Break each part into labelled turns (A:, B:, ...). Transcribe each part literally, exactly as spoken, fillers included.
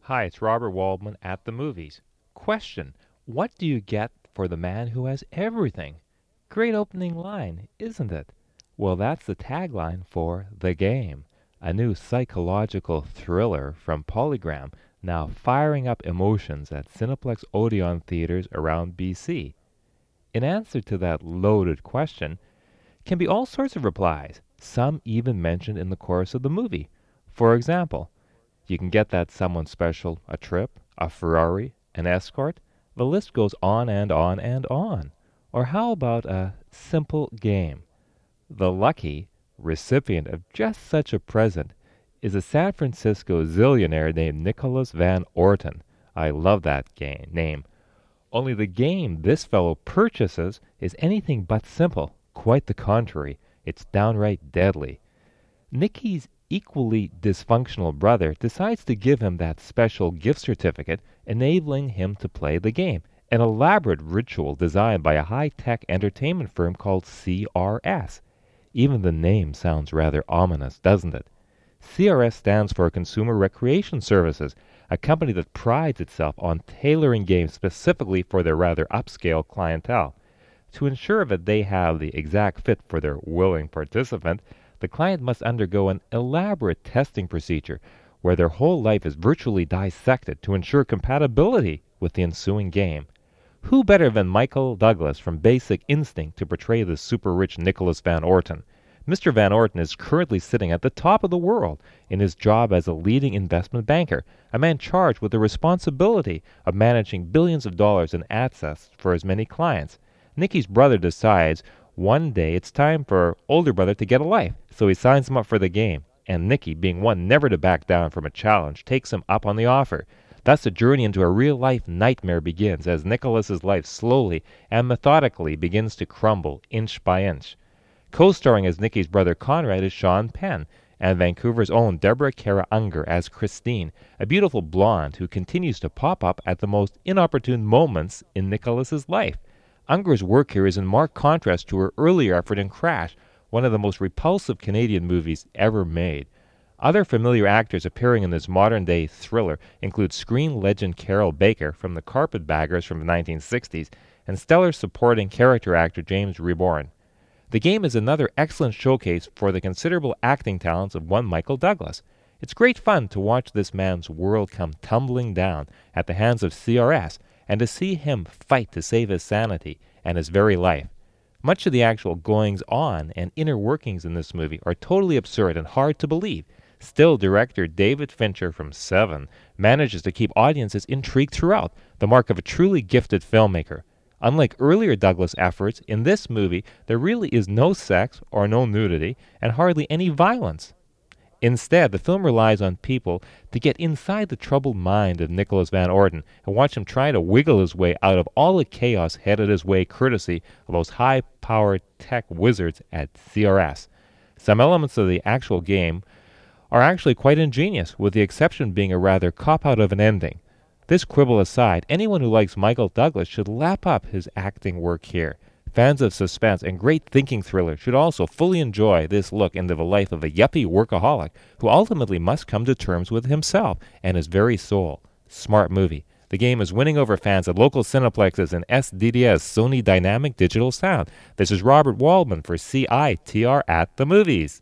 A: Hi, it's Robert Waldman at the movies. Question: what do you get for the man who has everything? Great opening line, isn't it? Well, that's the tagline for The Game, a new psychological thriller from Polygram, now firing up emotions at Cineplex Odeon theaters around B C. In answer to that loaded question can be all sorts of replies, some even mentioned in the course of the movie. For example, you can get that someone special a trip, a Ferrari, an escort. The list goes on and on and on. Or how about a simple game? The lucky recipient of just such a present is a San Francisco zillionaire named Nicholas Van Orton. I love that game name. Only the game this fellow purchases is anything but simple. Quite the contrary. It's downright deadly. Nicky's equally dysfunctional brother decides to give him that special gift certificate, enabling him to play the game, an elaborate ritual designed by a high-tech entertainment firm called C R S. Even the name sounds rather ominous, doesn't it? C R S stands for Consumer Recreation Services, a company that prides itself on tailoring games specifically for their rather upscale clientele. To ensure that they have the exact fit for their willing participant, the client must undergo an elaborate testing procedure where their whole life is virtually dissected to ensure compatibility with the ensuing game. Who better than Michael Douglas from Basic Instinct to portray the super-rich Nicholas Van Orton? Mister Van Orton is currently sitting at the top of the world in his job as a leading investment banker, a man charged with the responsibility of managing billions of dollars in assets for his many clients. Nicky's brother decides one day it's time for older brother to get a life, so he signs him up for the game, and Nicky, being one never to back down from a challenge, takes him up on the offer. Thus, a journey into a real-life nightmare begins as Nicholas's life slowly and methodically begins to crumble inch by inch. Co-starring as Nicky's brother Conrad is Sean Penn, and Vancouver's own Deborah Kara Unger as Christine, a beautiful blonde who continues to pop up at the most inopportune moments in Nicholas's life. Unger's work here is in marked contrast to her earlier effort in Crash, one of the most repulsive Canadian movies ever made. Other familiar actors appearing in this modern-day thriller include screen legend Carol Baker from The Carpetbaggers from the nineteen sixties and stellar supporting character actor James Reborn. The Game is another excellent showcase for the considerable acting talents of one Michael Douglas. It's great fun to watch this man's world come tumbling down at the hands of C R S, and to see him fight to save his sanity and his very life. Much of the actual goings-on and inner workings in this movie are totally absurd and hard to believe. Still, director David Fincher from Seven manages to keep audiences intrigued throughout, the mark of a truly gifted filmmaker. Unlike earlier Douglas efforts, in this movie there really is no sex or no nudity and hardly any violence. Instead, the film relies on people to get inside the troubled mind of Nicholas Van Orton and watch him try to wiggle his way out of all the chaos headed his way courtesy of those high-powered tech wizards at C R S. Some elements of the actual game are actually quite ingenious, with the exception being a rather cop-out of an ending. This quibble aside, anyone who likes Michael Douglas should lap up his acting work here. Fans of suspense and great thinking thrillers should also fully enjoy this look into the life of a yuppie workaholic who ultimately must come to terms with himself and his very soul. Smart movie. The Game is winning over fans at local Cineplexes and S D D S Sony Dynamic Digital Sound. This is Robert Waldman for C I T R at the movies.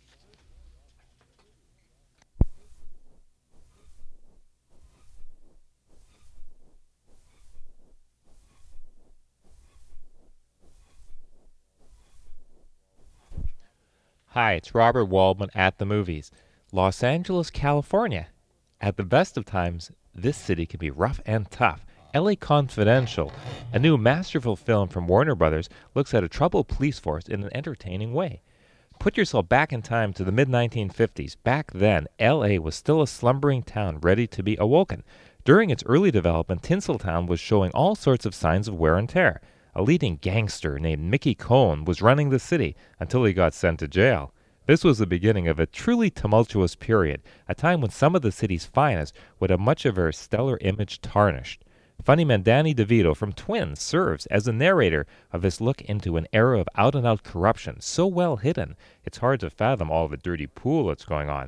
A: Hi, it's Robert Waldman at the movies. Los Angeles, California. At the best of times, this city can be rough and tough. L A Confidential, a new masterful film from Warner Brothers, looks at a troubled police force in an entertaining way. Put yourself back in time to the mid nineteen fifties. Back then, L A was still a slumbering town ready to be awoken. During its early development, Tinseltown was showing all sorts of signs of wear and tear. A leading gangster named Mickey Cohen was running the city until he got sent to jail. This was the beginning of a truly tumultuous period, a time when some of the city's finest would have much of her stellar image tarnished. Funnyman Danny DeVito from Twins serves as the narrator of this look into an era of out-and-out corruption so well hidden it's hard to fathom all the dirty pool that's going on.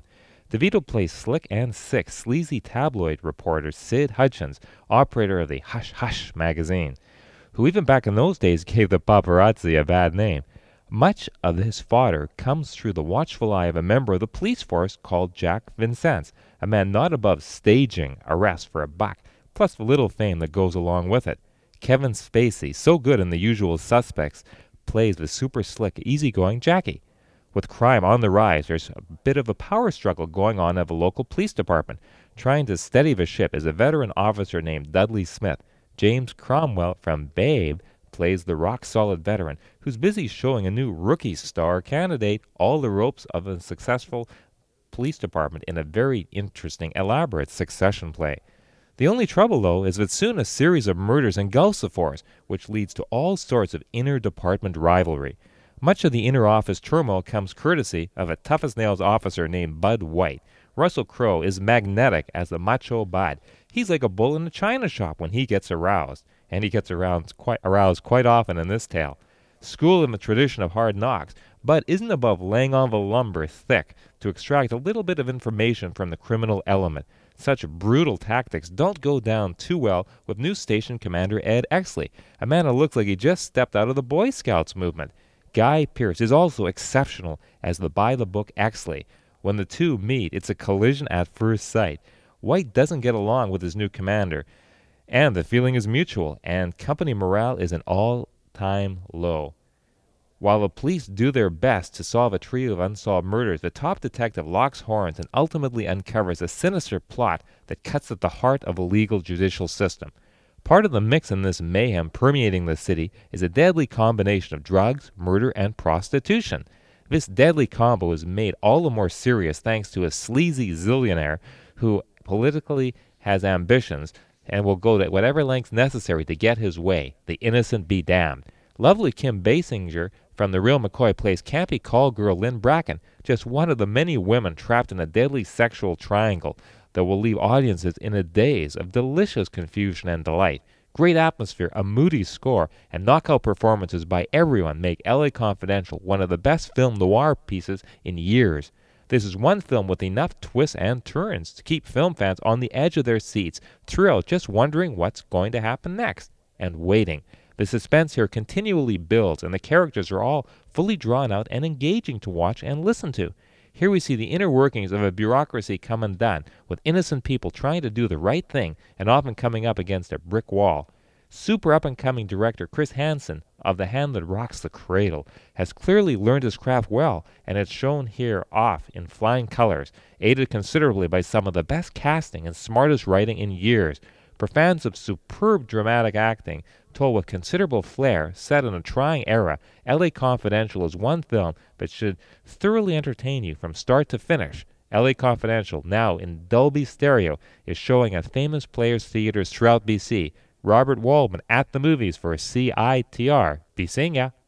A: DeVito plays slick and sick, sleazy tabloid reporter Sid Hutchins, operator of the Hush Hush magazine, who even back in those days gave the paparazzi a bad name. Much of his fodder comes through the watchful eye of a member of the police force called Jack Vincennes, a man not above staging arrests for a buck, plus the little fame that goes along with it. Kevin Spacey, so good in The Usual Suspects, plays the super slick, easygoing Jackie. With crime on the rise, there's a bit of a power struggle going on at the local police department. Trying to steady the ship is a veteran officer named Dudley Smith. James Cromwell from Babe plays the rock-solid veteran who's busy showing a new rookie star candidate all the ropes of a successful police department in a very interesting, elaborate succession play. The only trouble, though, is that soon a series of murders engulfs the force, which leads to all sorts of inter-department rivalry. Much of the inter-office turmoil comes courtesy of a tough-as-nails officer named Bud White. Russell Crowe is magnetic as the macho Bud. He's like a bull in a china shop when he gets aroused, and he gets aroused quite, aroused quite often in this tale. Schooled in the tradition of hard knocks, Bud isn't above laying on the lumber thick to extract a little bit of information from the criminal element. Such brutal tactics don't go down too well with new station commander Ed Exley, a man who looks like he just stepped out of the Boy Scouts movement. Guy Pearce is also exceptional as the by-the-book Exley. When the two meet, it's a collision at first sight. White doesn't get along with his new commander, and the feeling is mutual, and company morale is an all-time low. While the police do their best to solve a trio of unsolved murders, the top detective locks horns and ultimately uncovers a sinister plot that cuts at the heart of the legal judicial system. Part of the mix in this mayhem permeating the city is a deadly combination of drugs, murder, and prostitution. This deadly combo is made all the more serious thanks to a sleazy zillionaire who politically has ambitions and will go to whatever lengths necessary to get his way. The innocent be damned. Lovely Kim Basinger from The Real McCoy plays campy call girl Lynn Bracken, just one of the many women trapped in a deadly sexual triangle that will leave audiences in a daze of delicious confusion and delight. Great atmosphere, a moody score, and knockout performances by everyone make L A Confidential one of the best film noir pieces in years. This is one film with enough twists and turns to keep film fans on the edge of their seats, throughout just wondering what's going to happen next, and waiting. The suspense here continually builds, and the characters are all fully drawn out and engaging to watch and listen to. Here we see the inner workings of a bureaucracy come undone, with innocent people trying to do the right thing and often coming up against a brick wall. Super up-and-coming director Chris Hansen of The Hand That Rocks the Cradle has clearly learned his craft well, and it's shown here off in flying colors, aided considerably by some of the best casting and smartest writing in years. For fans of superb dramatic acting, told with considerable flair, set in a trying era, L A Confidential is one film that should thoroughly entertain you from start to finish. L A Confidential, now in Dolby Stereo, is showing at famous players' theaters throughout B C. Robert Waldman at the movies for C I T R. Be seeing ya.